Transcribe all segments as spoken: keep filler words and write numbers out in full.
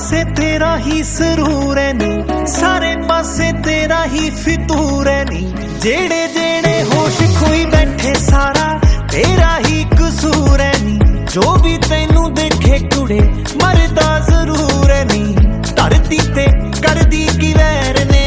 पासे तेरा ही सरूर है नी, सारे पासे तेरा ही फितूर है नी। जेड़े जेड़े होश खोई बैठे सारा तेरा ही कसूर है नी। जो भी तैनू देखे कुड़े मरदा जरूर है नी। धरती ते कर दी की वैर ने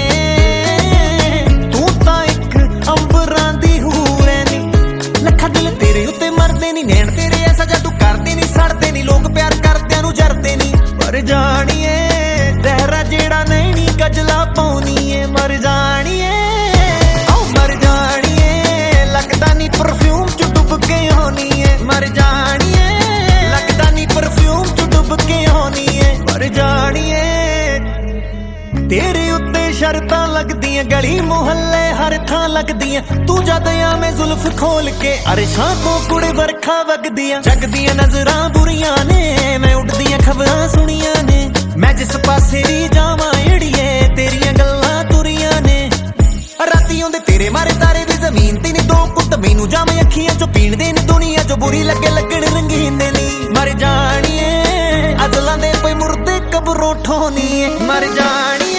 तू तां इक अंबरां दी हूर है नी। लखा दिल तेरे उत्ते मरदे नी, नैण तेरे ऐसा जादू करदे नी, सड़दे नी लोग प्यार करदियां नू जरदे नी। पर जानिए दहरा जेड़ा नैनी कजला पाउनी है, मर जानिए ओ मर जानिए लगदा नी परफ्यूम च डुब के होनी है। मर जानिए लगदा नी परफ्यूम च डुब के होनी है। मर जानिए तेरे उत्ते शर्तां लगदियां, गली मुहल्ले हर थां लगदियां। तू जद आवें जुल्फ खोल के अरशां तो कुड़े बरखा वगदियां। जगदियां नजरां बुरियां ने, मैं उड़दियां खबरां सुनियां ने। मैं जिस पासे भी जावां अड़िए तेरियां गल्लां तुरियां ने। राती आउंदे तेरे मारे तारे दी जमीन ते नी, दो कुट मैनू जावे अखियां चो पीण दे नी। दुनिया जो बुरी लगे लगण रंगीन दे नी। मर जानिए अजलां दे कोई मुर्दे कबरों ठोनी है। मर जानिए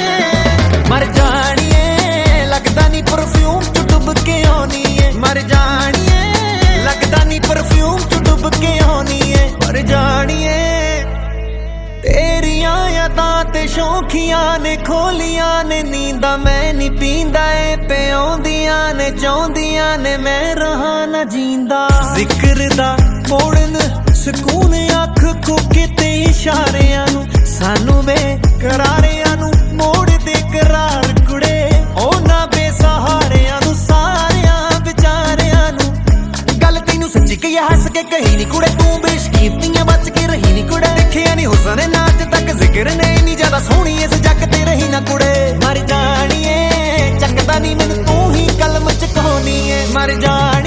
मर जानिए लगदा नी परफ्यूम च डुब के होनी है। मर जानिए लगदा नी परफ्यूम च डुब के होनी है। मर जानिए तेरियां यादां ते शौखियां ने खोलियां ने नींदा मैं नी पींदा ए प्याउंदियां ने चाहुंदियां ने मैं रहा ना जींदा। जिक्र दा मोड़न सकून अख को किते इशारियां नू, सानू बेकरारियां नू मोड़ दे करार कुड़े। ओ ना बेसहारियां नू सारियां बेचारियां नू। गल तैनू सच्ची कही हस के कही नी कुड़े, तू बेशकीमतियां बच के रही नी कुड़े। देखिया नी हुसन नाच तक जिक्र ने नी ज्यादा सोहनी इस जग ते रही ना कुड़े। मर जानिए चकदा नी मैनू तू ही कलम च कहोनी है। मर जानिए